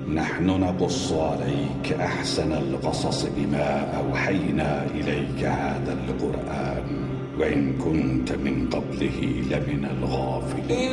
نحن نقص عليك أحسن القصص بما أوحينا إليك هذا القرآن وإن كنت من قبله لمن الغافلين.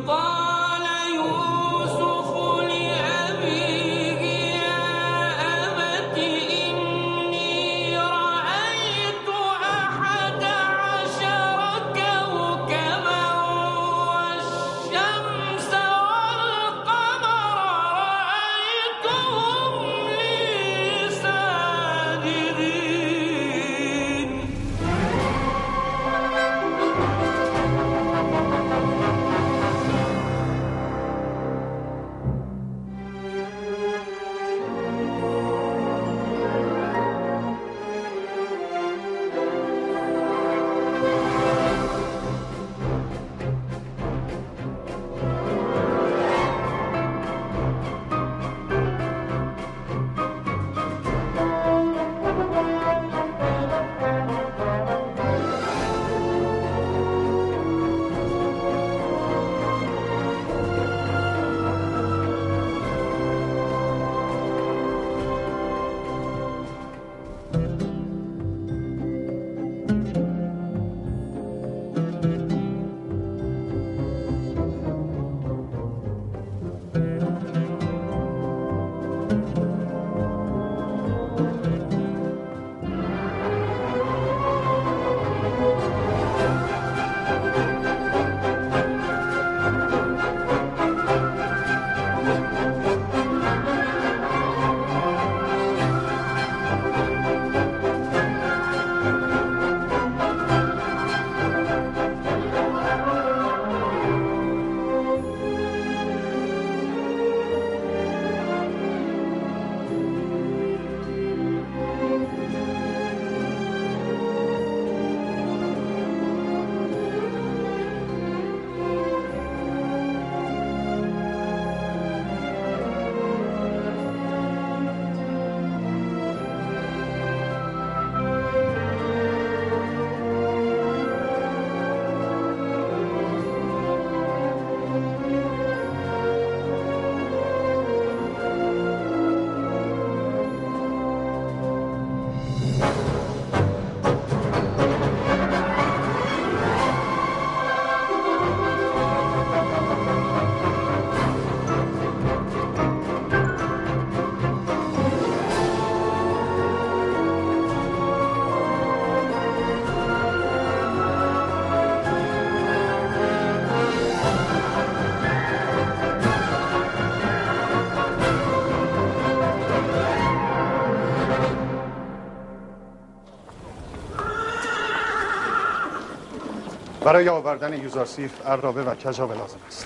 برای آوردن یوزارسیف عرابه و کجاوه لازم است.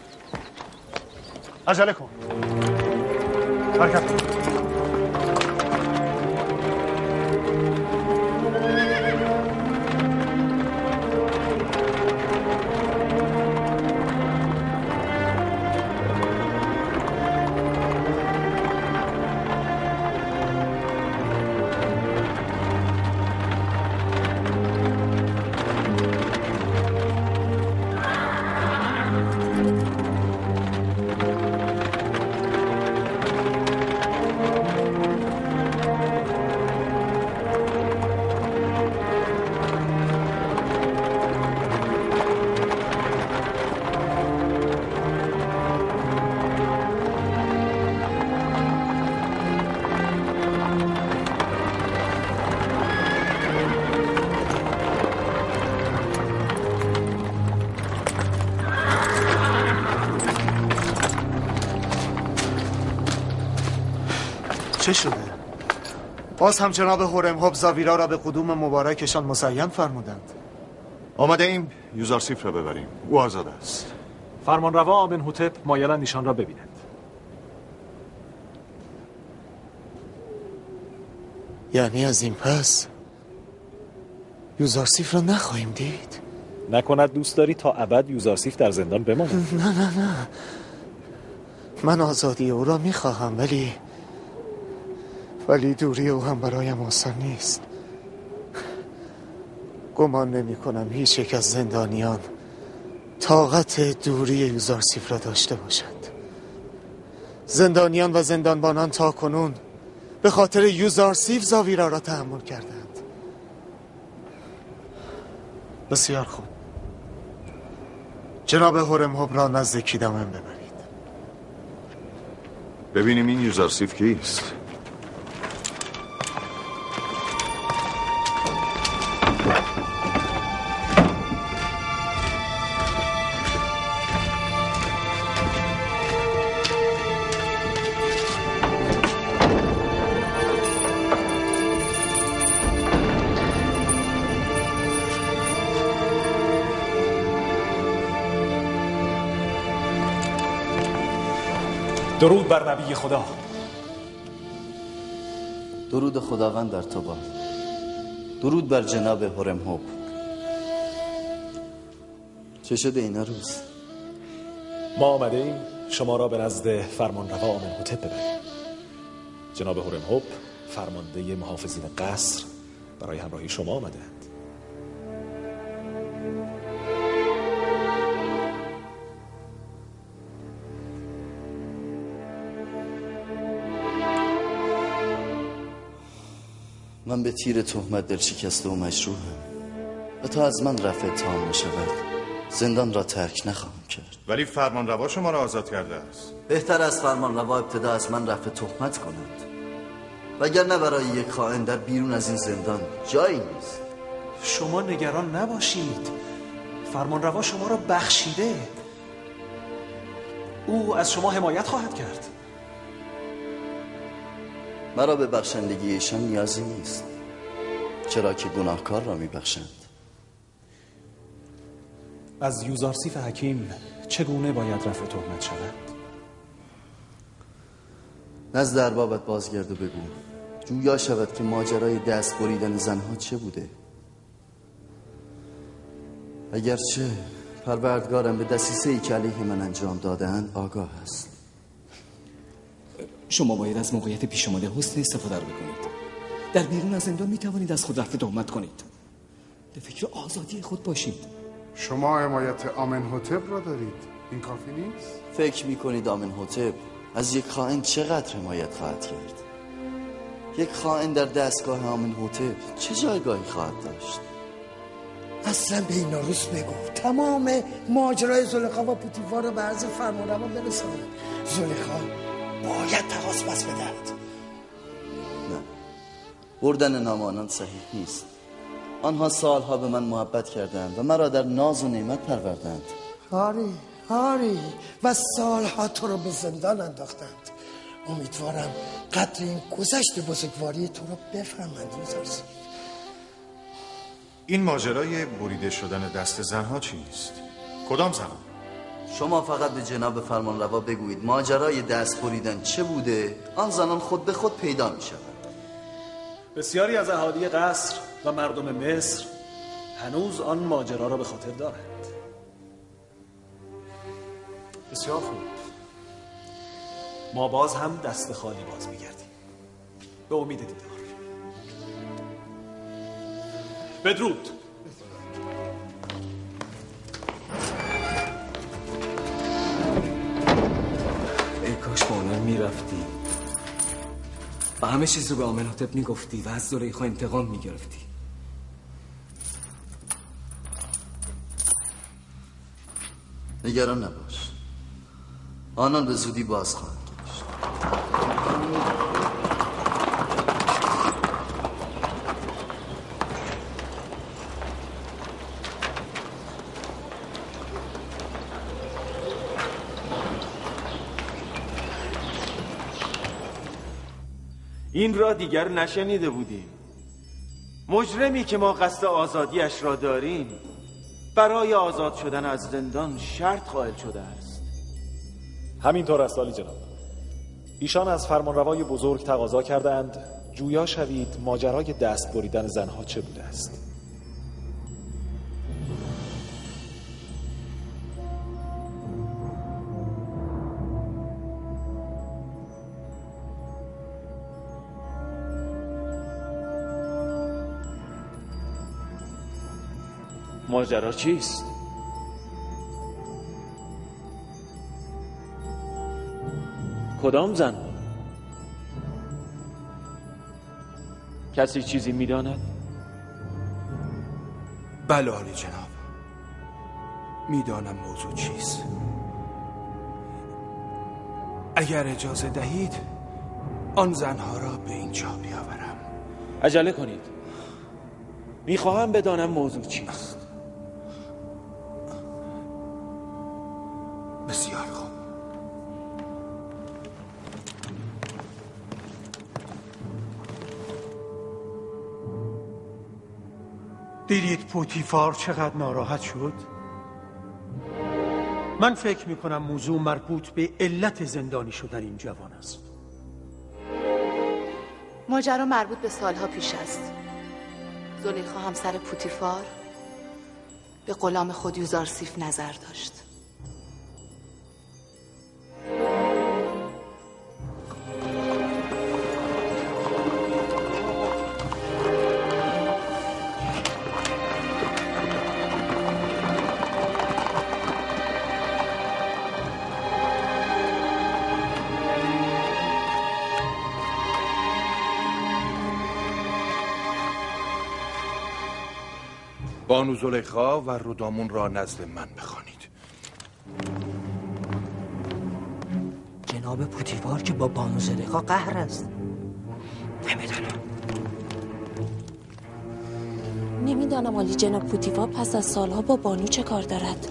عجله کن. حرکت کن. چه شده؟ باز هم جناب هورمهوب زاویرا را به قدوم مبارکشان مزین فرمودند. آمده ایم یوزارسیف را ببریم. او آزاد است. فرمانروا آمنهوتپ مایلند ایشان را ببینند. یعنی از این پس یوزارسیف را نخواهیم دید؟ نکند دوست داری تا ابد یوزارسیف در زندان بماند؟ نه من آزادی او را میخواهم، ولی دوری او هم برایم آسان نیست. گمان نمی کنم هیچ یک از زندانیان طاقت دوری یوزارسیف را داشته باشند. زندانیان و زندانبانان تا کنون به خاطر یوزارسیف زاویرا را تحمل کردند. بسیار خوب. جناب هورمهوب را نزد کیدامن ببرید. ببینیم این یوزارسیف کیست؟ درود بر نبی خدا. درود خداوند در تو باد. درود بر جناب هورمهوب. چه شده این روز؟ ما آمده ایم شما را به نزد فرمانروا آمنهوتپ ببریم. جناب هورمهوب فرمانده محافظین قصر برای همراهی شما آمده‌اند. من به تیر تهمت دل شکسته و مجروحم و تا از من رفع اتهام نشود زندان را ترک نخواهم کرد. ولی فرمانروا شما را آزاد کرده است. بهتر از فرمانروا ابتدا از من رفع تهمت کند، وگرنه برای یک خائن در بیرون از این زندان جایی نیست. شما نگران نباشید، فرمانروا شما را بخشیده. او از شما حمایت خواهد کرد. مرا به بخشندگی ایشان نیازی نیست، چرا که گناهکار را میبخشند. از یوزارسیف حکیم چگونه باید رفع تهمت شود؟ نزد اربابت بازگرد و بگو جویا شود که ماجرای دست بریدن زنها چه بوده. اگرچه پروردگارم به دسیسه‌ای که علیه من انجام داده‌اند آگاه است. شما باید از موقعیت پیش آمده حسن استفاده رو بکنید. در بیرون از زندان می توانید از خود رفع تهمت کنید. به فکر آزادی خود باشید. شما حمایت آمنهوتپ را دارید، این کافی نیست؟ فکر میکنید آمنهوتپ از یک خائن چقدر حمایت خواهد کرد؟ یک خائن در دستگاه آمنهوتپ چه جایگاهی خواهد داشت؟ اصلا به این روز بگو تمام ماجرای زلیخا و پوتیفار رو به عرض فرمانروا برساند. زلیخا باید تقاضا پس بدهد. نه، بردن نام آنان صحیح نیست. آنها سالها به من محبت کردند و مرا در ناز و نعمت پروردند. آری و سالها تو رو به زندان انداختند. امیدوارم قدر این گذشت بزرگواری تو رو بفهمند یوزارسیف. این ماجرای بریده شدن دست زنها چیست؟ کدام زنها؟ شما فقط به جناب فرمانروا بگویید ماجرای دست بریدن چه بوده، آن زنان خود به خود پیدا می شود. بسیاری از اهالی قصر و مردم مصر هنوز آن ماجرا را به خاطر دارند. بسیار خوب، ما باز هم دست خالی باز می‌گردیم. به امید دیدار. بدرود. ای کاش با آنان میرفتی و همه چیز رو به آمنهوتپ میگفتی و از زلیخا انتقام میگرفتی. نگران نباش، آنان به زودی باز خواهند گشت. این را دیگر نشنیده بودیم. مجرمی که ما قصد آزادیش را داریم برای آزاد شدن از زندان شرط قائل شده است. همینطور است عالی جناب. ایشان از فرمانروای بزرگ تقاضا کردند جویا شوید ماجرای دست بریدن زنها چه بوده است. ماجرا چیست؟ کدام زنها؟ کسی چیزی میداند؟ بله عالی جناب، میدانم موضوع چیست. اگر اجازه دهید آن زنها را به اینجا بیاورم. عجله کنید، میخواهم بدانم موضوع چیست. بسیار خوب. دیدید پوتیفار چقدر ناراحت شد؟ من فکر میکنم موضوع مربوط به علت زندانی شدن این جوان است. ماجرا مربوط به سالها پیش است. زلیخا همسر پوتیفار به غلام خود یوزارسیف نظر داشت. بانو زلیخا و رودامون را نزد من بخوانید. جناب پوتیفار که با بانو زلیخا قهر است. نمیدانم ولی جناب پوتیفار پس از سالها با بانو چه کار دارد.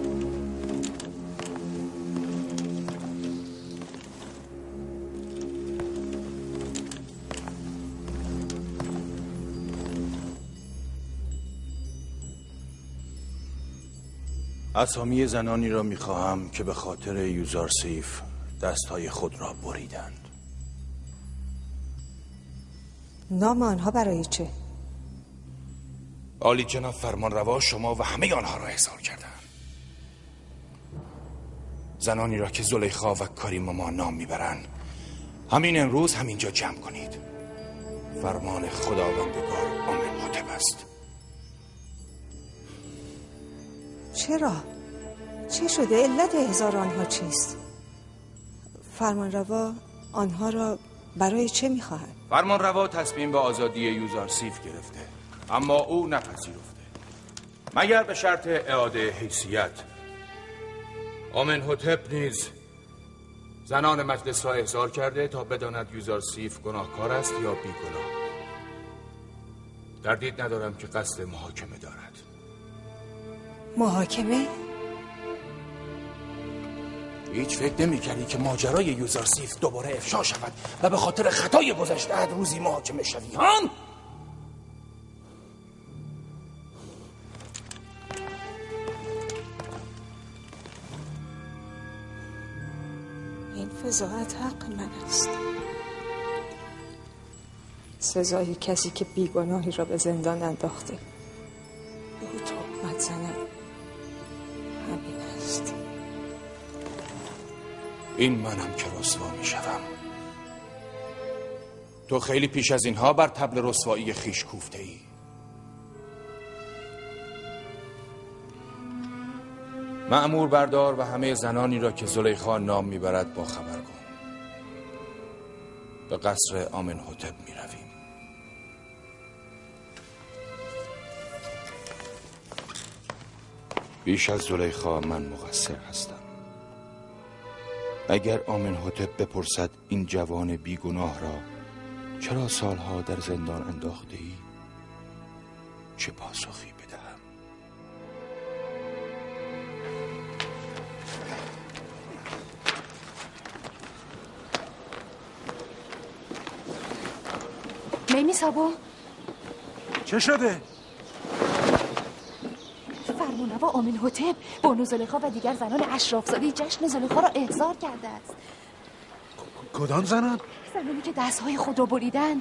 اسامی زنانی را میخواهم که به خاطر یوزارسیف دستهای خود را بریدند. نام آنها برای چه؟ عالی جناب فرمان روا شما و همه آنها را احضار کردند. زنانی را که زلیخا و کاریم ما نام میبرند همین امروز همینجا جمع کنید. فرمان خداوندگار آمنحتب است. چرا؟ چه شده؟ علت احضار آنها چیست؟ فرمانروا آنها را برای چه می‌خواهد؟ فرمانروا تصمیم به آزادی یوزارسیف گرفته، اما او نپذیرفته مگر به شرط اعاده حیثیت. آمنحتب نیز زنان مجلس را احضار کرده تا بداند یوزارسیف گناهکار است یا بیگناه. تردید ندارم که قصد محاکمه دارد. محاکمه؟ هیچ فکر نمی‌کردی که ماجرای یوزارسیف دوباره افشا شود و به خاطر خطای گذشته روزی محاکمه شوی هان؟ این فضاحت حق من است. سزای کسی که بیگناهی را به زندان انداخته به او تهمت زند همین است. این منم که رسوا میشوم. تو خیلی پیش از اینها بر طبل رسوایی خیش کوفته ای. مأمور بردار و همه زنانی را که زلیخا نام میبرد با خبر کن. به قصر آمنحتب میرویم. بیش از زلیخا من مقصر هستم. اگر آمنحتب بپرسد این جوان بیگناه را چرا سالها در زندان انداخته ای؟ چه پاسخی بدهم؟ میمیسابو چه شده؟ فرمانروا آمنحتب بانو زلیخا و دیگر زنان اشرافزاده جشن زلیخا را احضار کرده است. کدام زنان؟ زنانی که دستهای خود را بریدند.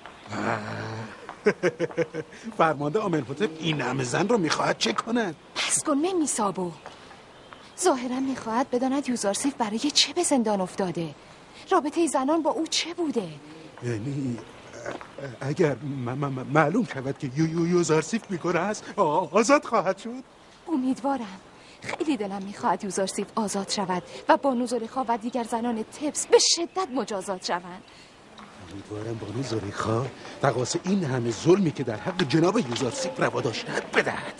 فرمانده آمنحتب این همه زن را میخواهد چه کند؟ پس کن میمیسابو. ظاهرا میخواهد بداند یوزارسیف برای چه به زندان افتاده. رابطه زنان با او چه بوده؟ یعنی اگر معلوم شود که یوزارسیف بیگناه است آزاد خواهد شد؟ امیدوارم. خیلی دلم میخواهد یوزارسیف آزاد شود و بانو زلیخا و دیگر زنان تبس به شدت مجازات شوند. امیدوارم بانو زلیخا تقاص این همه ظلمی که در حق جناب یوزارسیف روا داشتند بدهد.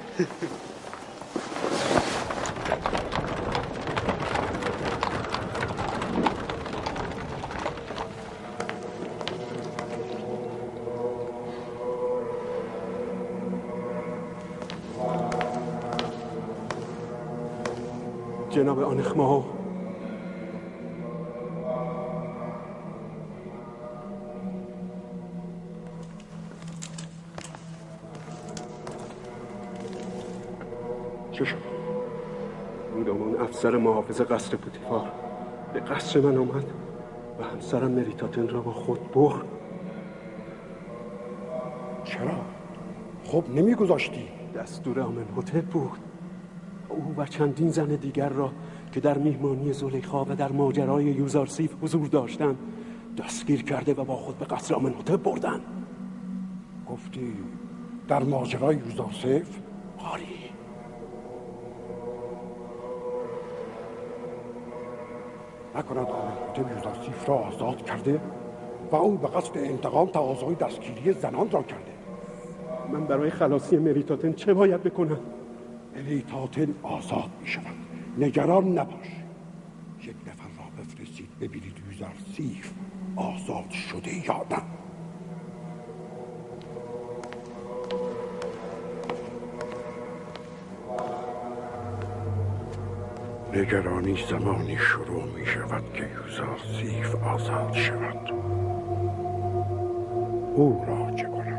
جناب آنخماو، چه شد؟ اون افسر محافظ قصر پوتیفار به قصر من آمد و همسرم مریتاتن را با خود برد. چرا؟ خب نمیگذاشتی؟ دستور آمنهوتپ بود. او و چندین زن دیگر را که در میهمانی زلیخا و در ماجرای یوزارسیف حضور داشتند دستگیر کرده و با خود به قصر آمنهوتپ بردند. گفتی در ماجرای یوزارسیف؟ آری. نکند آمنهوتپ یوزارسیف را آزاد کرده و او به قصد انتقام تقاضای دستگیری زنان را کرده. من برای خلاصی مریتاتن چه باید بکنم؟ مریتاتن آزاد می شود، نگران نباش. یک نفر را بفرستید ببینید یوزارسیف آزاد شده یا نه. نگرانی زمانی شروع می شود که یوزارسیف آزاد شود. او را چه کنم؟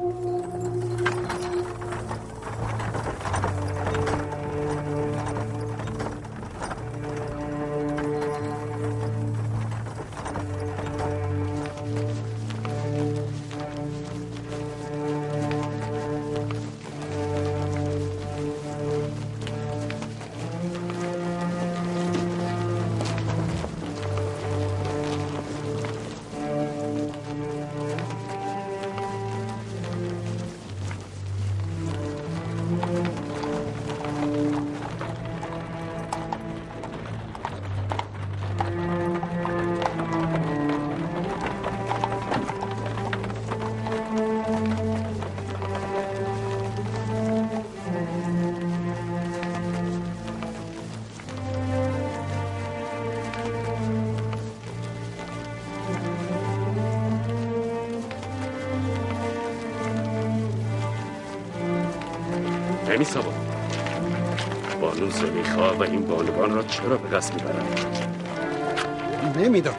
نمی‌سواد. بانو زلیخا و این بانوان را چرا به قصد می‌برند؟ نمی‌دانم.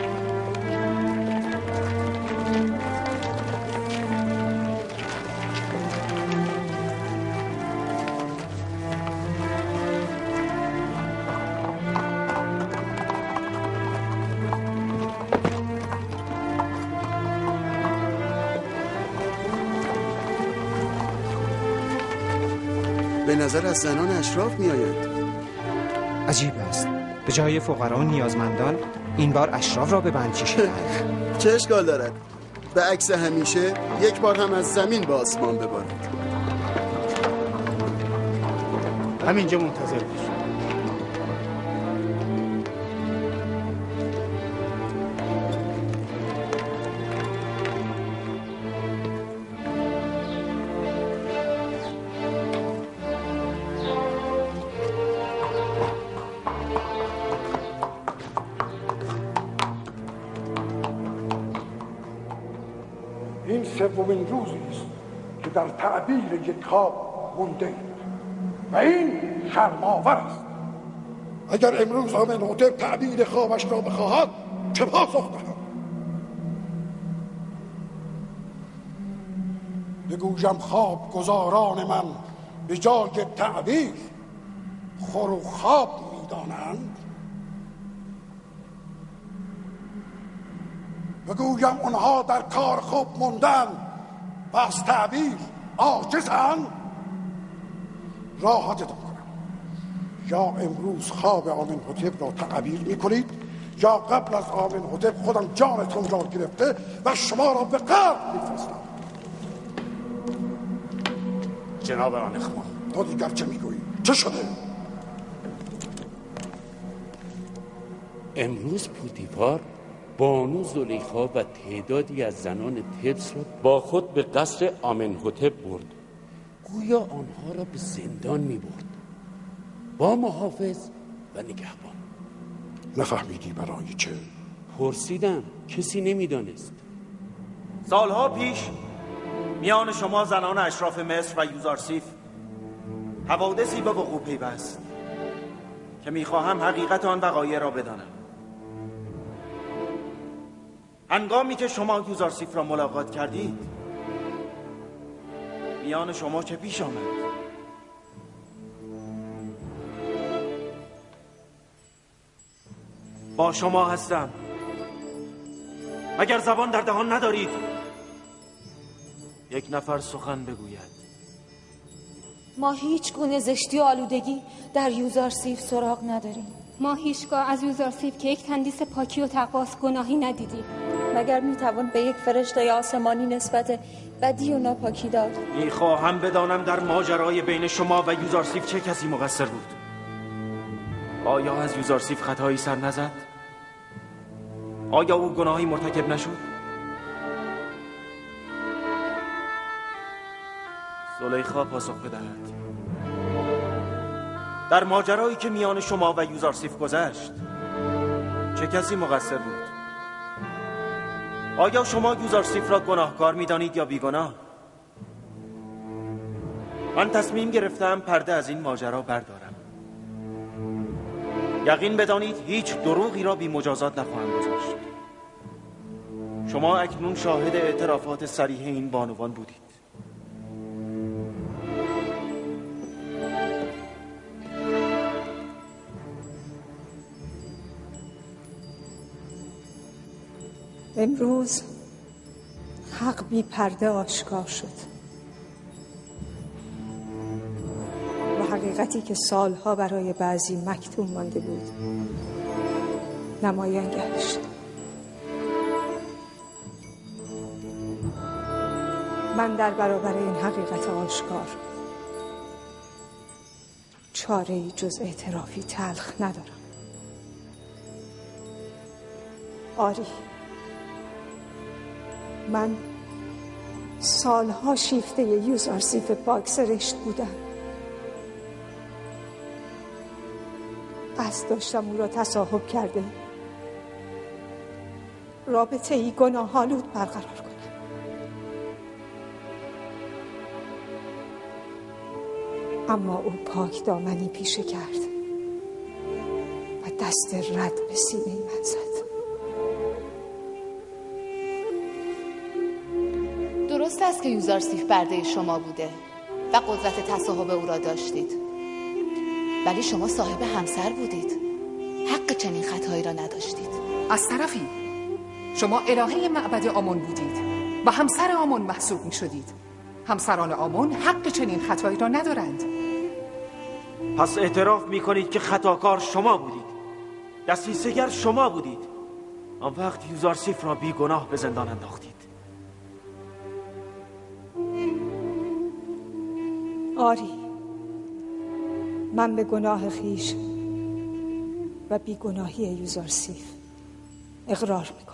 به نظر از زنان اشراف می آید. عجیب است. به جای فقرا و نیازمندان این بار اشراف را به بند کشیدند. چه اشکال دارد؟ به عکس همیشه یک بار هم از زمین به آسمان ببارد. همینجا منتظر باش. این سومین روزی است که در تعبیر یک خواب مونده ایم و این شرم‌آور است. اگر امروز آمنهوتپ تعبیر خوابش را بخواهد چه پاسخ دهم؟ بگویم خواب گزاران من به جای تعبیر خور و خواب می‌دانند؟ بگویم اونها در کار خوب موندن و از تعبیر عاجزند؟ راحتتون کنم، یا امروز خواب آمنهوتپ را تعبیر میکنید یا قبل از آمنهوتپ خودم جانتون را گرفته و شما را به قبر میفرستم. جناب آنخما، تو دیگر چه میگویی؟ چه شده؟ امروز پوتیفار بانو زلیخا و تعدادی از زنان تبس را با خود به قصر آمنهوتپ برد. گویا آنها را به زندان می برد با محافظ و نگهبان. نفهمیدی برای چه؟ پرسیدم، کسی نمیدانست. سالها پیش میان شما زنان اشراف مصر و یوزارسیف حوادثی به وقوع پیوست که میخواهم حقیقت آن وقایع را بدانم. هنگامی که شما یوزارسیف را ملاقات کردید میان شما چه پیش آمد؟ با شما هستم. اگر زبان در دهان ندارید یک نفر سخن بگوید. ما هیچ گونه زشتی و آلودگی در یوزارسیف سراغ نداریم. ما هیچگاه از یوزارسیف که یک تندیس پاکی و تقواست گناهی ندیدیم. مگر میتوان به یک فرشته آسمانی نسبت بدی و ناپاکی داد؟ میخواهم بدانم در ماجرای بین شما و یوزارسیف چه کسی مقصر بود؟ آیا از یوزارسیف خطایی سر نزد؟ آیا او گناهی مرتکب نشد؟ زلیخا پاسخ بدهد. در ماجرایی که میان شما و یوزارسیف گذشت چه کسی مقصر بود؟ آیا شما یوزارسیف را گناهکار می‌دانید یا بیگناه؟ من تصمیم گرفتم پرده از این ماجرا بردارم. یقین بدانید هیچ دروغی را بی مجازات نخواهم گذاشت. شما اکنون شاهد اعترافات صریح این بانوان بودید. امروز حق بی پرده آشکار شد و حقیقتی که سالها برای بعضی مکتوم مانده بود نمایان گشت. من در برابر این حقیقت آشکار چاره‌ای جز اعترافی تلخ ندارم. آری، من سالها شیفته یوزارسیف پاکسرشت بودم. قصد داشتم او را تصاحب کرده رابطه ای گناه‌آلود برقرار کنم. اما او پاک دامنی پیشه کرد و دست رد به سینه من زد. درست است که یوزارسیف برده شما بوده و قدرت تصاحب او را داشتید، ولی شما صاحب همسر بودید. حق چنین خطایی را نداشتید. از طرفی شما الهه معبد آمون بودید و همسر آمون محسوب می شدید. همسران آمون حق چنین خطایی را ندارند. پس اعتراف می کنید که خطاکار شما بودید، دسیسه‌گر شما بودید. آن وقت یوزارسیف را بی گناه به زندان انداختید. آری، من به گناه خیش و بیگناهی یوزارسیف اقرار میکنم.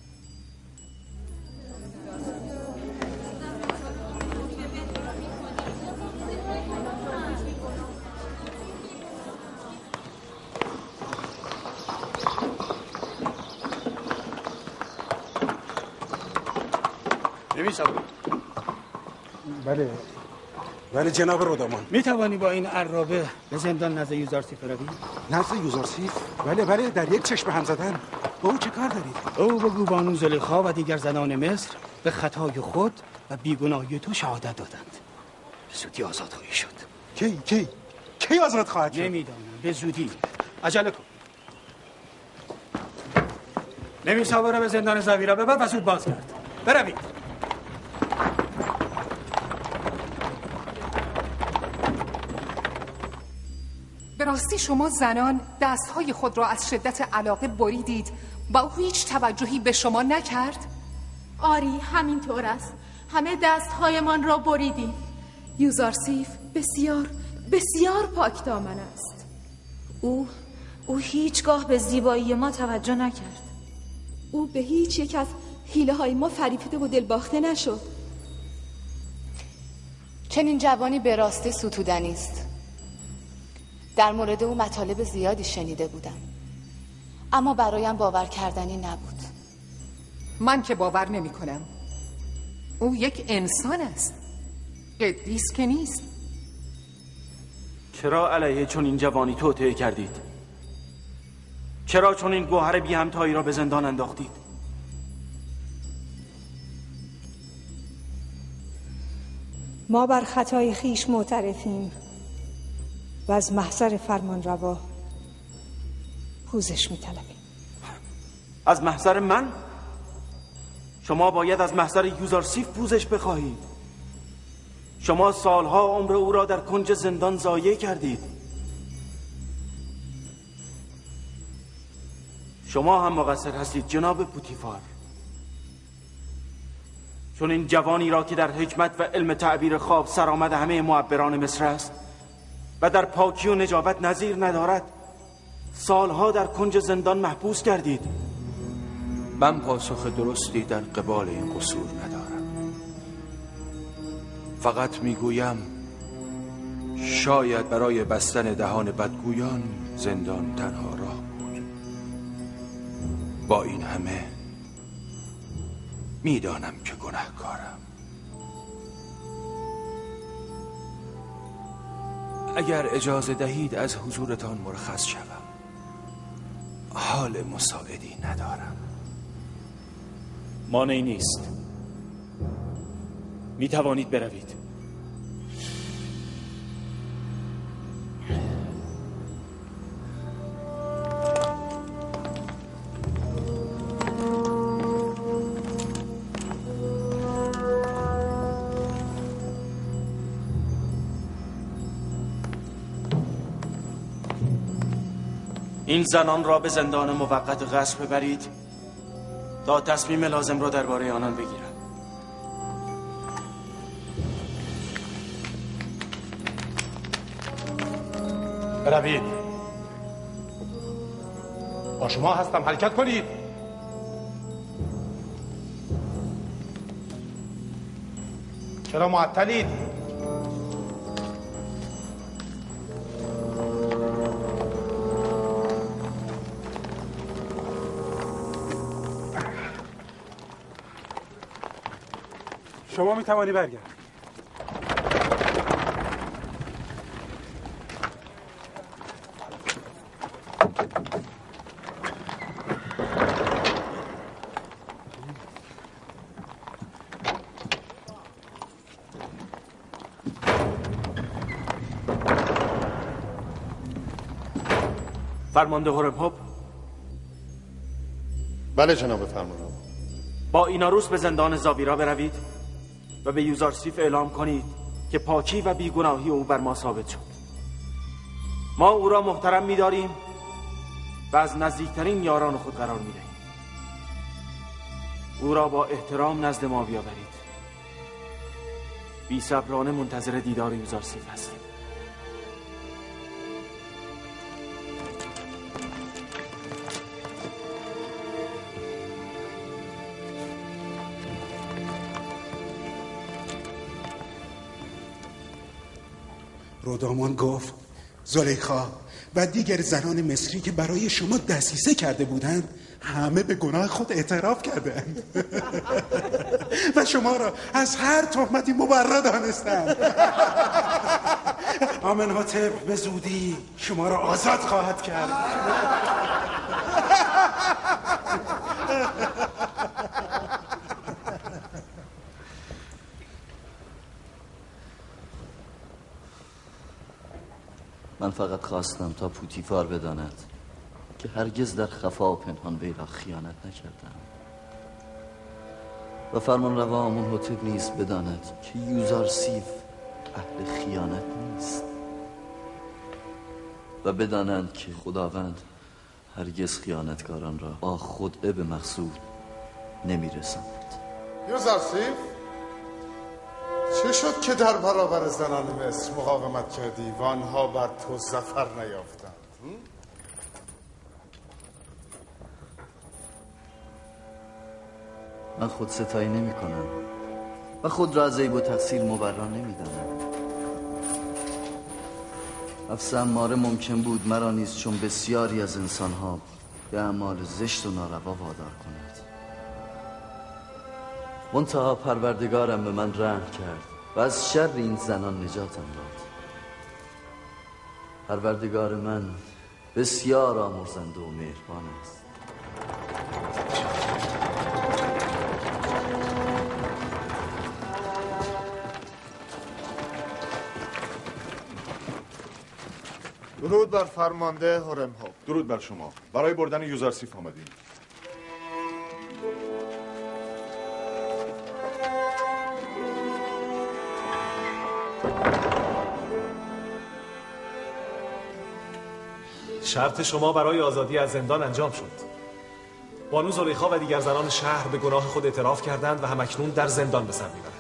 بله جناب رودامان. می توانی با این عرابه به زندان نزد یوزارسیف بروی؟ نزد یوزارسیف؟ بله در یک چشم هم زدن. با او چه کار دارید؟ او بگو بانو زلیخا و دیگر زنان مصر به خطای خود و بیگناهی تو شهادت دادند. به زودی آزاد خواهی شد. کی آزاد خواهد شد؟ نمیدانم، به زودی. عجله کن. نمی‌ساوا را به زندان زویرا ببر و زود باز کرد. بروید. به راستی شما زنان دستهای خود را از شدت علاقه بریدید و او هیچ توجهی به شما نکرد؟ آری، همینطور است. همه دستهایمان را بریدیم. یوزارسیف بسیار بسیار پاک دامن است. او هیچگاه به زیبایی ما توجه نکرد. او به هیچ یک از حیله های ما فریفته و دلباخته نشد. چنین جوانی به راستی ستودنی است. در مورد او مطالب زیادی شنیده بودم، اما برایم باور کردنی نبود. من که باور نمی کنم. او یک انسان است، قدیس که نیست. چرا علیه چون این جوانی توطئه کردید؟ چرا چون این گوهر بی همتایی را به زندان انداختید؟ ما بر خطای خیش معترفیم و از محضر فرمانروا پوزش می‌طلبیم. از محضر من؟ شما باید از محضر یوزارسیف پوزش بخواهید. شما سالها عمر او را در کنج زندان ضایع کردید. شما هم مقصر هستید جناب پوتیفار. چون این جوانی را که در حکمت و علم تعبیر خواب سرآمد همه معبران مصر است و در پاکی و نجابت نظیر ندارد، سالها در کنج زندان محبوس کردید. من پاسخ درستی در قبال این قصور ندارم. فقط میگویم شاید برای بستن دهان بدگویان زندان تنها راه بود. با این همه میدانم که گناهکارم. اگر اجازه دهید از حضورتان مرخص شوم. حال مساعدی ندارم. مانعی نیست، می توانید بروید. این زنان را به زندان موقت قصر ببرید تا تصمیم لازم را درباره آنان بگیرم. بروید. با شما هستم، حرکت کنید. چرا معطلید؟ شما می توانی برگرد. فرمانده هورمهوب. بله جناب فرمانروا. با ایناروس به زندان زاویرا بروید و به یوزارسیف اعلام کنید که پاکی و بیگناهی او بر ما ثابت شد. ما او را محترم می‌داریم و از نزدیکترین یاران خود قرار می‌دهیم. او را با احترام نزد ما بیاورید. بی‌صبرانه منتظر دیدار یوزارسیف هستیم. رودامان گفت زلیخا و دیگر زنان مصری که برای شما دسیسه کرده بودند همه به گناه خود اعتراف کردند و شما را از هر تهمتی مبرا دانستند. آمنهوتپ به زودی شما را آزاد خواهد کرد. من فقط خواستم تا پوتیفار بداند که هرگز در خفا و پنهان وی را خیانت نکردم و فرمانروا آمنهوتپ نیز بداند که یوزارسیف اهل خیانت نیست و بدانند که خداوند هرگز خیانتکاران را با خدعه به مقصود نمیرساند. یوزارسیف چه شد که در برابر زنان مصر مقاومت کردی و آنها بر تو ظفر نیافتند؟ من خود ستایی نمی کنم و خود را از عیب و تقصیر مبرا نمی دانم. نفس اماره ممکن بود مرا نیز چون بسیاری از انسانها به اعمال زشت و ناروا وادار کند. منتها پروردگارم به من رحم کرد و از شر این زنان نجاتم داد. پروردگار من بسیار آمرزنده و مهربان است. درود بر فرمانده هرم هوپ. درود بر شما. برای بردن یوزارسیف آمدیم. شرط شما برای آزادی از زندان انجام شد. بانو زلیخا و دیگر زنان شهر به گناه خود اعتراف کردند و همکنون در زندان به سر میبرند.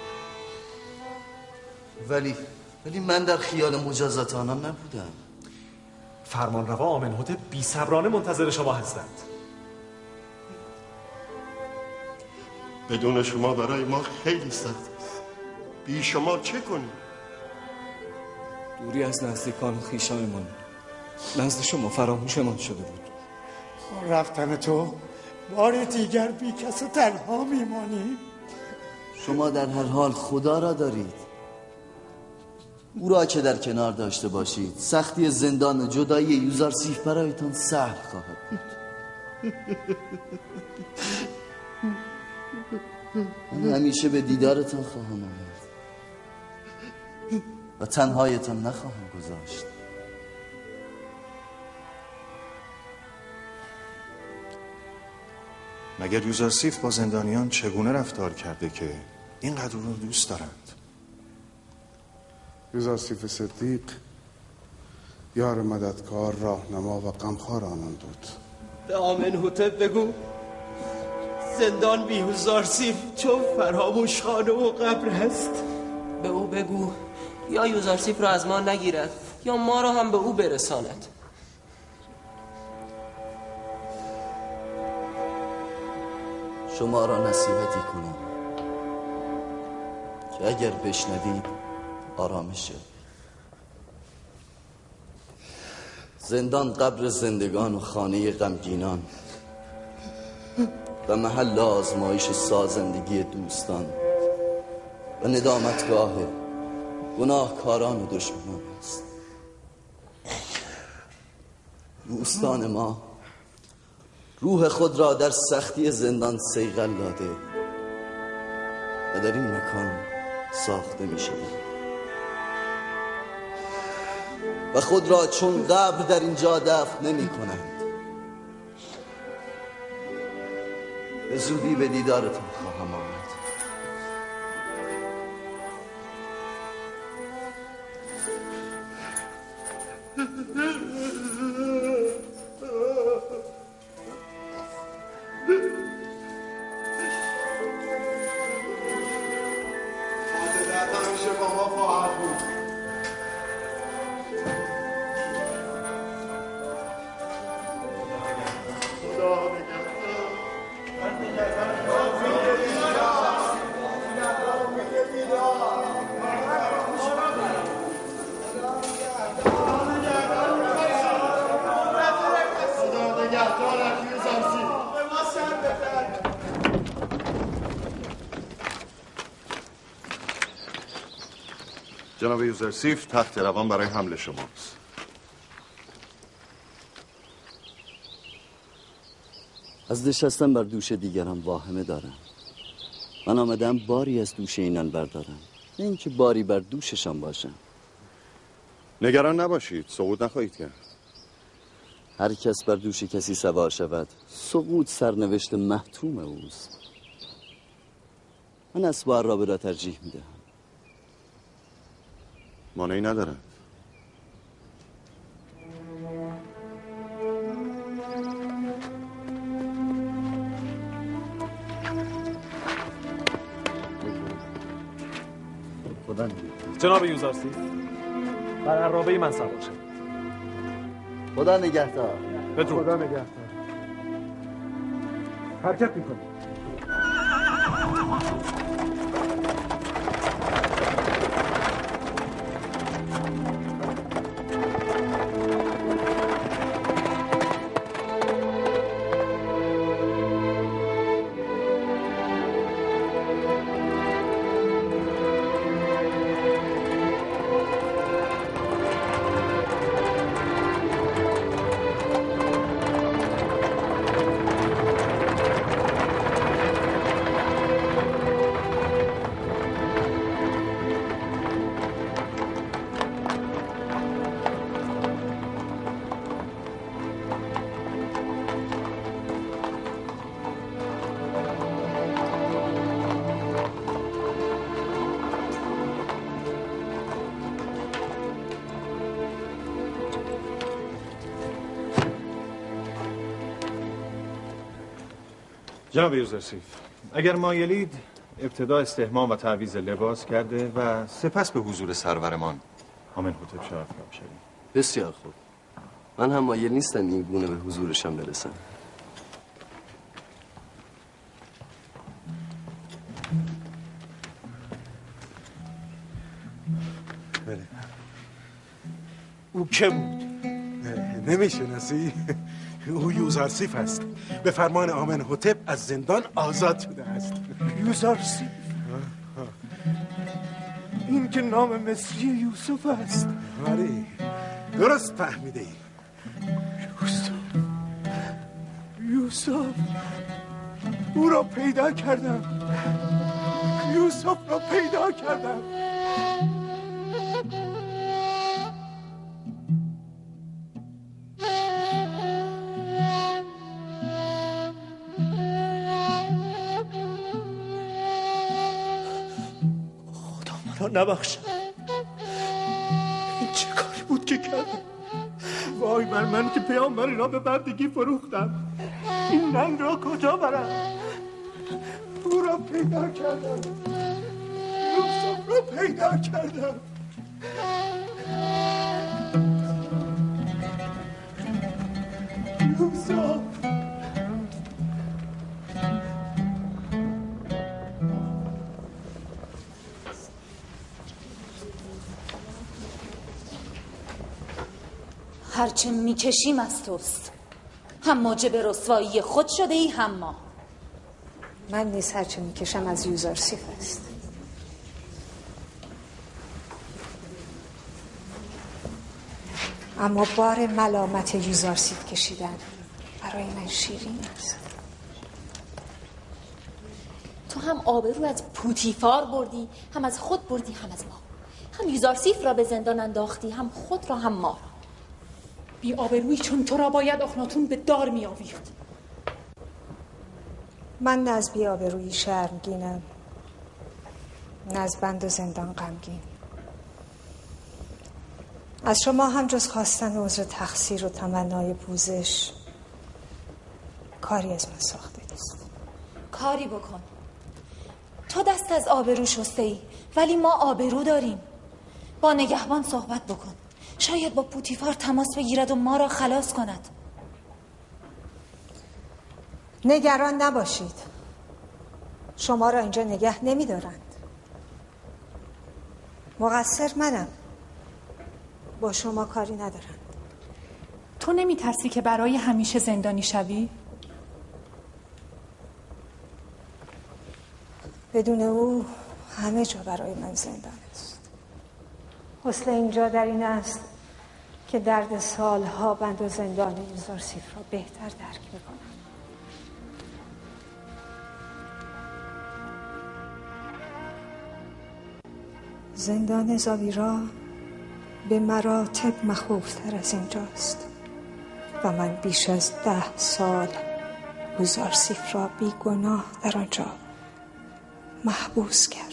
ولی من در خیال مجازات آنان نبودم. فرمانروا آمنهوتپ بی‌صبرانه منتظر شما هستند. بدون شما برای ما خیلی سخت است. بی شما چه کنیم؟ دوری از نزدیکان و خویشانمان نزد شما فراموشمان شده بود. رفتن تو بار دیگر بی کس و تنها میمانی. شما در هر حال خدا را دارید. او را که در کنار داشته باشید سختی زندان و جدایی یوزارسیف برایتان سهل خواهد بود. من همیشه به دیدارتان خواهم آمد و تنهایتان نخواهم گذاشت. مگر یوزارسیف با زندانیان چگونه رفتار کرده که اینقدر او را دوست دارند؟ یوزارسیف صدیق یار مددکار، راهنما و غمخوار آنان بود. به آمنهوتپ بگو زندان بی یوزارسیف چون فراموش خانه و قبر هست. به او بگو یا یوزارسیف را از ما نگیرد یا ما را هم به او برساند. شما را نصیحتی کنم که اگر بشنوید آرامش شد. زندان قبر زندگان و خانه غمگینان و محل آزمایش سازندگی دوستان و ندامتگاه گناهکاران و دشمنان است. دوستان ما روح خود را در سختی زندان صیقل داده و در این مکان ساخته می شود و خود را چون قبر در اینجا دفن نمی کنند. به زودی به دیدارتون خواهم آمد. جناب یوزارسیف تخت روان برای حمل شماست. از نشستن بر دوش دیگران واهمه دارم. من آمدم باری از دوش اینان بردارم، نه اینکه باری بر دوششان باشم. نگران نباشید، سقوط نخواهید کرد. هر کس بر دوش کسی سوار شود سقوط سرنوشت محتوم اوست. من اسب و عرابه را ترجیح میدهم. مانعی ندارد. خدا نگهدار. جناب یوزارسیف بر عرابه من سوار شد. خدا نگهدار. بدرود. خدا نگهدار. حرکت میکنیم. جناب یوزرسیف، اگر مایلید ابتدا استحمام و تعویض لباس کرده و سپس به حضور سرورمان آمنهوتپ شرف شویم. بسیار خوب. من هم مایل نیستم این گونه به حضورشم برسم. بله. او که بود؟ نمیشناسی؟ او یوزارسیف است. به فرمان آمنهوتپ از زندان آزاد شده است. یوزارسیف؟ این که نام مصری یوسف است. آره درست فهمیده ای. یوسف او را پیدا کردم. یوسف را پیدا کردم. نبخشم. این چه کاری بود که کردم؟ وای بر من که پیامبری را به بردگی فروختم. این ننگ را کجا برم؟ او را پیدا کردم. یوسف را پیدا کردم. یوسف هرچه میکشیم از توست. هم موجب رسوایی خود شده ای هم ما. من نیز هرچه میکشم از یوزارسیف است. اما بار ملامت یوزارسیف کشیدن برای من شیرین است. تو هم آبرو از پوتیفار بردی، هم از خود بردی، هم از ما. هم یوزارسیف را به زندان انداختی، هم خود را هم ما را. بی آبرویی چون تو را باید اخناتون به دار می آویخت. من نه از بی آبرویی شرمگینم، نه از بند و زندان غمگین. از شما هم جز خواستن عذر تقصیر و تمنای پوزش کاری از من ساخته نیست. کاری بکن. تو دست از آبرو شسته ای، ولی ما آبرو داریم. با نگهبان صحبت بکن. شاید با پوتیفار تماس بگیرد و ما را خلاص کند. نگران نباشید، شما را اینجا نگه نمی‌دارند. مقصر منم، با شما کاری ندارند. تو نمی ترسی که برای همیشه زندانی شوی؟ بدون او همه جا برای من زندان است. حسن اینجا در این است که درد سالها بند و زندان یوزارسیف را بهتر درک میکنم. زندان زاویرا به مراتب مخوفتر از اینجاست و من بیش از 10 سال یوزارسیف را بی گناه در آنجا محبوس کردم.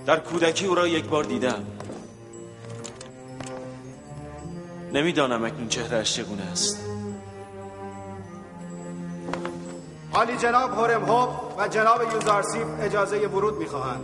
در کودکی او را یک بار دیدم. نمیدانم اکنون چهرهش چگونه است. عالی جناب هورمهوب و جناب یوزارسیف اجازه ورود میخواهند.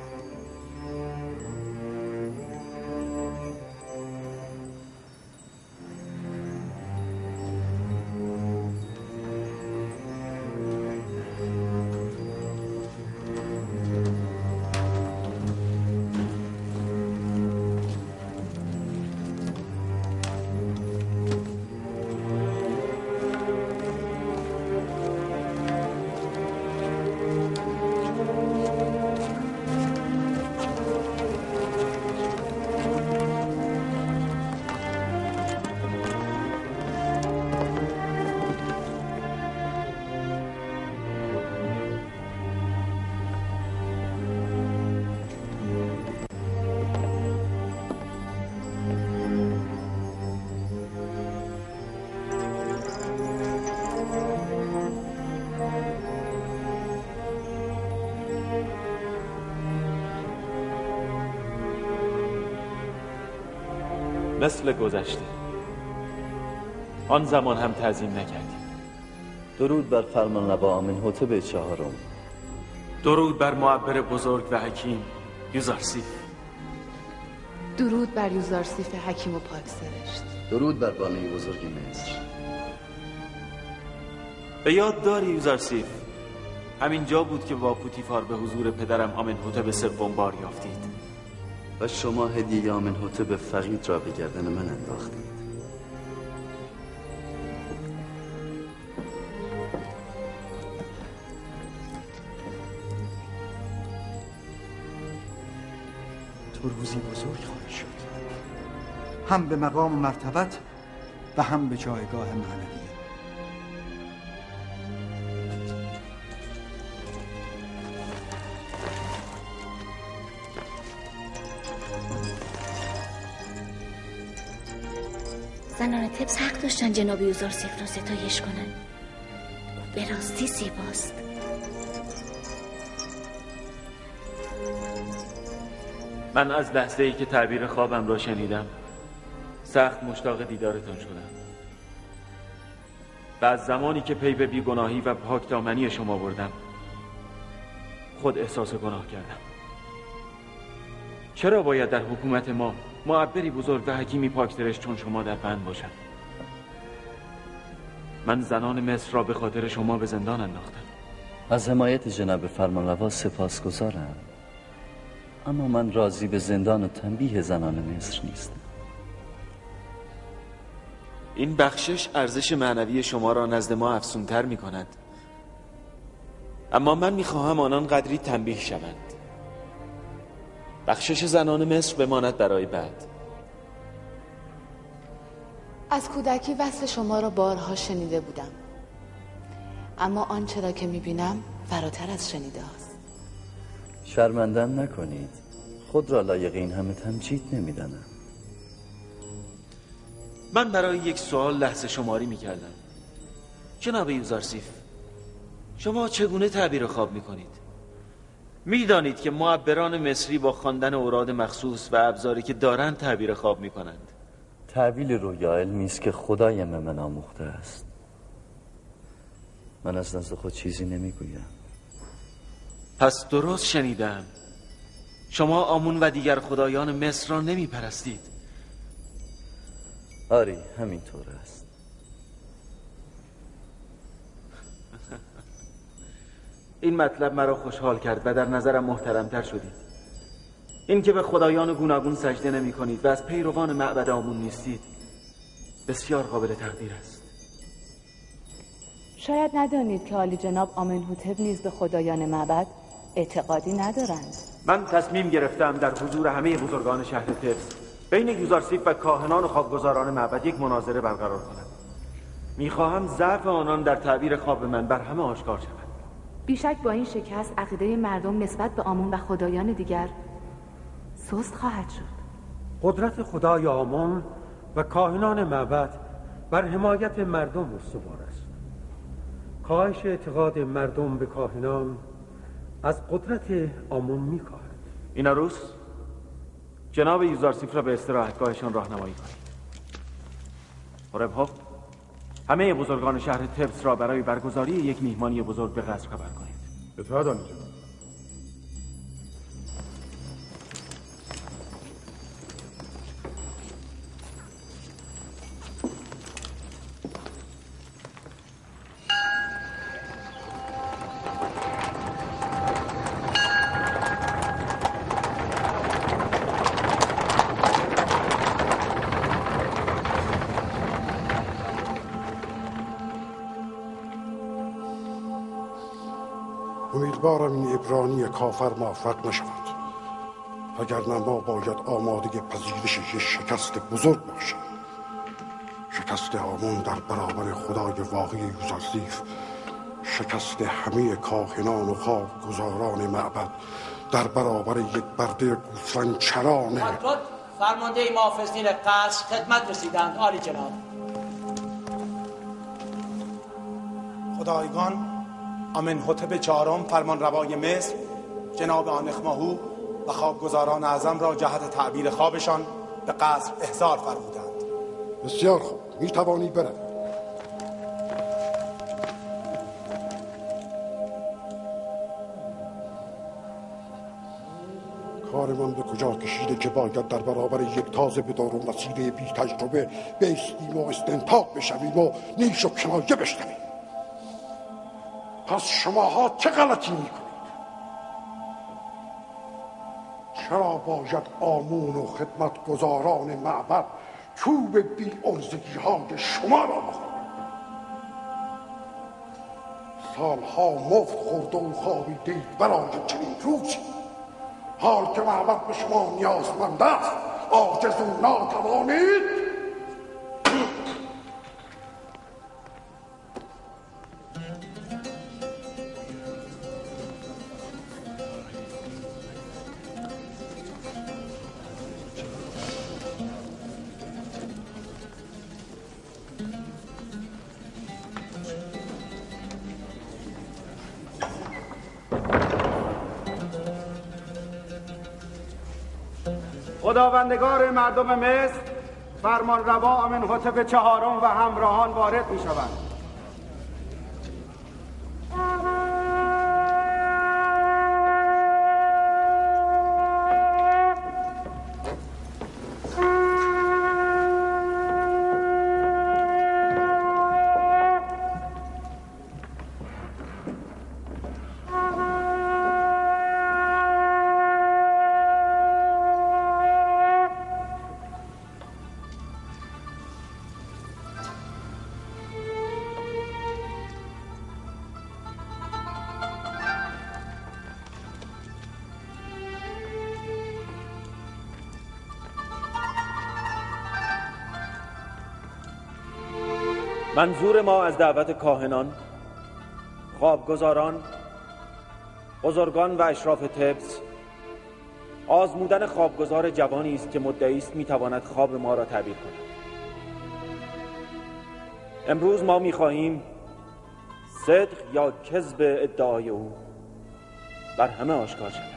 مثل گذشته آن زمان هم تعظیم نکردیم. درود بر فرمانروا آمنحتب چهارم. درود بر معبر بزرگ و حکیم یوزارسیف. درود بر یوزارسیف حکیم و پاکسرشت. درود بر بانوی بزرگ مصر. به یاد داری یوزارسیف همین جا بود که با پوتیفار به حضور پدرم آمنحتب سوم بار یافتید و شما هدیه آمنحتب فقید را به گردن من انداختید. تو روزی بزرگ خواهی شد، هم به مقام و مرتبت و هم به جایگاه معنوی. زنان تبس حق داشتن جناب یوزارسیف را ستایش کنند. او به راستی زیباست. من از لحظه‌ای که تعبیر خوابم را شنیدم سخت مشتاق دیدارتان شدم و از زمانی که پی به بیگناهی و پاکدامنی شما بردم خود احساس گناه کردم. چرا باید در حکومت ما معبری بزرگ و حکیمی پاکدرش چون شما در بند باشد؟ من زنان مصر را به خاطر شما به زندان انداختم. از حمایت جناب فرمانروا سپاسگزارم، اما من راضی به زندان و تنبیه زنان مصر نیستم. این بخشش ارزش معنوی شما را نزد ما افزونتر می کند، اما من می خواهم آنان قدری تنبیه شوند. بخشش زنان مصر بماند برای بعد. از کودکی وصف شما را بارها شنیده بودم، اما آنچه را که میبینم فراتر از شنیده هاست. شرمندم نکنید، خود را لایق این همه تمجید نمیدانم. من برای یک سوال لحظه شماری می کردم. جناب یوزارسیف، شما چگونه تعبیر خواب می کنید؟ می دانید که معبران مصری با خواندن اوراد مخصوص و ابزاری که دارند تعبیر خواب می کنند. تعبیر رویا علمی است که خدایم به من آموخته است. من از نزد خود چیزی نمی گویم. پس درست شنیدم، شما آمون و دیگر خدایان مصر را نمی پرستید. آری، همینطور است. این مطلب مرا خوشحال کرد و در نظرم محترمتر شدید. این که به خدایان گوناگون سجده نمی کنید و از پیروان معبد آمون نیستید بسیار قابل تقدیر است. شاید ندانید که عالی جناب آمنحتب نیز به خدایان معبد اعتقادی ندارند. من تصمیم گرفتم در حضور همه بزرگان شهر تبس بین یوزارسیف و کاهنان و خوابگزاران معبد یک مناظره برقرار کنم. میخواهم ضعف آنان در تعبیر خواب من بر همه آشکار شود. بیشک با این شکست عقیده مردم نسبت به آمون و خدایان دیگر سست خواهد شد. قدرت خدای آمون و کاهنان معبد بر حمایت مردم استوار است. کاهش اعتقاد مردم به کاهنان از قدرت آمون می‌کاهد. این عروس جناب یوزارسیف را به استراحتگاهشان راهنمایی کنید. هورمهوب همه بزرگان شهر تبس را برای برگزاری یک میهمانی بزرگ به قصر خبر کنید. اطاعت آنجا. امیدوارم این عبرانی کافر موفق نشود، وگرنه ما باید آماده پذیرش یک شکست بزرگ باشیم. شکست هامون در برابر خدای واقعی یوزارسیف، شکست همه کاهنان و خوابگزاران معبد در برابر یک برده گوسفند چرانه. فرمانده محافظین قصر خدمت رسیدند عالی جناب. خدایگان آمنحتب چهارم فرمانروای مصر جناب آنخماهو و خوابگزاران اعظم را جهت تعبیر خوابشان به قصر احضار فرمودند. بسیار خوب، می توانی بروی. کارمان به کجا کشیده که باید در برابر یک تازه به دار و نصیره بی تجربه بیستیم و استنتاق بشویم و نیش و کنایه بشنویم. پس شماها چه غلطی میکنید؟ چرا باید آمون و خدمتگزاران معبد چوب بی ارزگی های شما را بخورند؟ سالها مفت خورده و خوابیدید برای چنین روزی. حال که معبد به شما نیازمند است عاجز و ناتوانید. خداوندگار مردم مصر فرمانروا آمنحتب چهارم و همراهان وارد می شوند. منظور ما از دعوت کاهنان، خوابگزاران، بزرگان و اشراف تبس آزمودن خوابگزار جوانی است که مدعی است میتواند خواب ما را تعبیر کند. امروز ما میخواهیم صدق یا کذب ادعای او بر همه آشکار شود.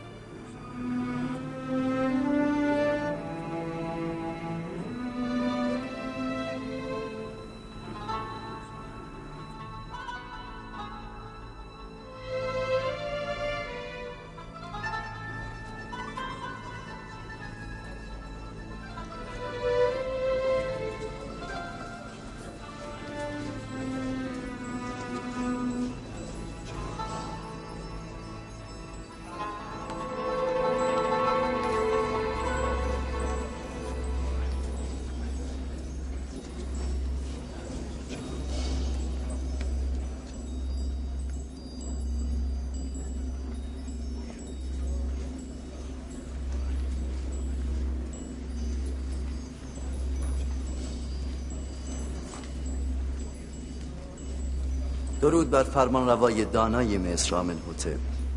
درود بر فرمانروای دانای مصر آمنحتب.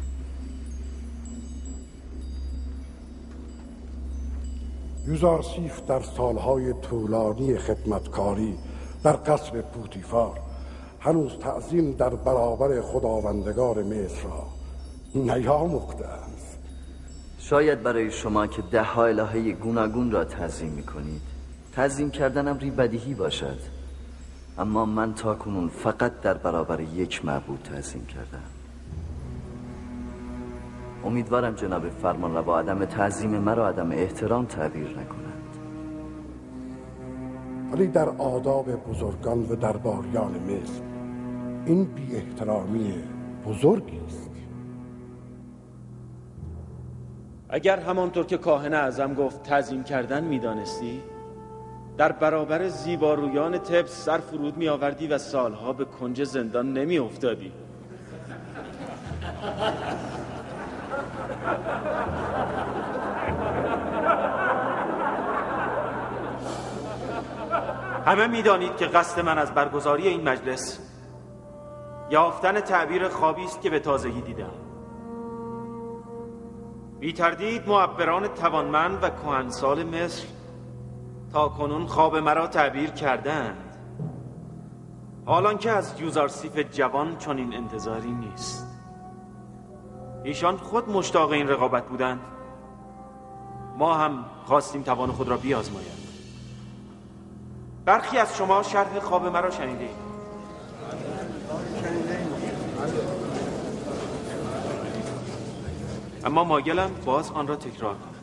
یوزارسیف در سالهای طولانی خدمتکاری در قصر پوتیفار هنوز تعظیم در برابر خداوندگار مصر را نیاموخته است. شاید برای شما که 10 الهه گوناگون را تعظیم میکنید تعظیم کردن امری بدیهی باشد، اما من تاکنون فقط در برابر یک معبود تعظیم کردم. امیدوارم جناب فرمانروا عدم تعظیم مرا عدم احترام تعبیر نکنند. ولی در آداب بزرگان و درباریان مصر این بی احترامی بزرگی است. اگر همانطور که کاهن اعظم گفت تعظیم کردن میدانستی، در برابر زیبارویان طب سر فرود می آوردی و سالها به کنج زندان نمی افتادی. همه می دانید که قصد من از برگزاری این مجلس یافتن تعبیر خوابی است که به تازگی دیدم. بی تردید معبران توانمند و کهنسال مصر تا کنون خواب مرا تعبیر کردند، حالان که از یوزارسیف جوان چنین انتظاری نیست. ایشان خود مشتاق این رقابت بودند، ما هم خواستیم توان خود را بیازمایند. برخی از شما شرح خواب مرا شنیدید، اما مایلم باز آن را تکرار کنم.